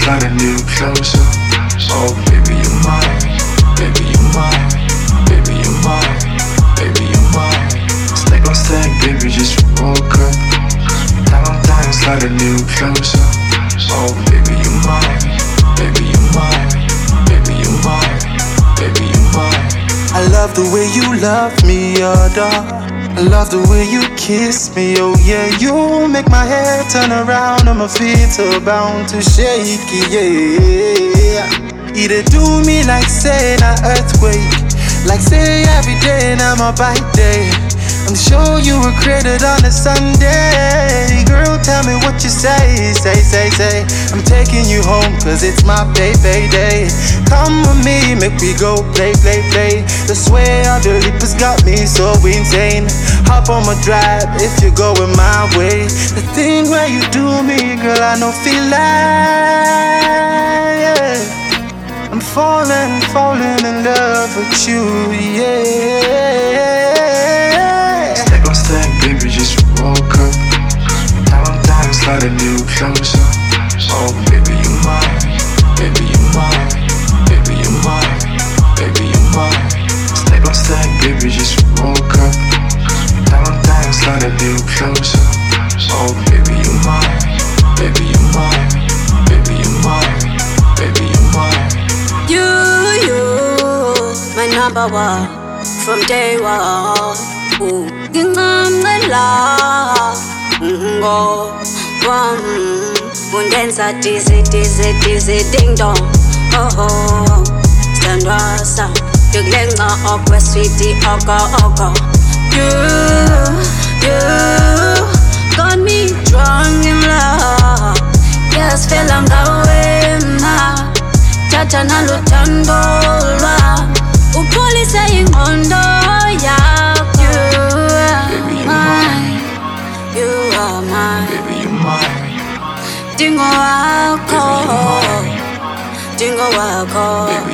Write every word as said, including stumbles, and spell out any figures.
sliding you closer. Oh baby you're mine, baby you're mine, baby you're mine, baby you're mine. Stack on stack, baby just woke up. Time on time sliding you closer. Oh baby you're mine, baby you're mine, baby you're mine, baby you're mine. I love the way you love me, oh dog. I love the way you kiss me, oh yeah. You make my head turn around and my feet are bound to shake, yeah. Either do me like say an earthquake, like say every day now my bike day. I'm sure you were created on a Sunday. Girl, tell me what you say, say, say, say. I'm taking you home cause it's my baby day. Come with me, make we go play, play, play. The sway of your lips got me so insane. Hop on my drive if you're going my way. The thing where you do me, girl, I know feel like, yeah. I'm falling, falling in love with you, yeah. Stack on stack, baby, just woke up. Time on time, sliding you closer. Oh, baby, you're mine, baby, you're mine, baby, you're mine, baby, you're mine. Stack on stack, baby, just woke up. Time on time, sliding you closer. Oh, baby, you're mine, baby, you're mine, baby, you're mine, baby, you're mine. You, you, my number one from day one. Ooh, ngincamela ngo wam undenza dizzy dizzy dizzy ding dong. Oh oh, standwa sa ngikulenca okwe sweetie oko oko. You, you got me drunk in love. Yes, feel ngawe ma tata naluthando lwa upholisa ingqondo yakho. You are mine, baby, you're mine. Dingo wako, dingo wako.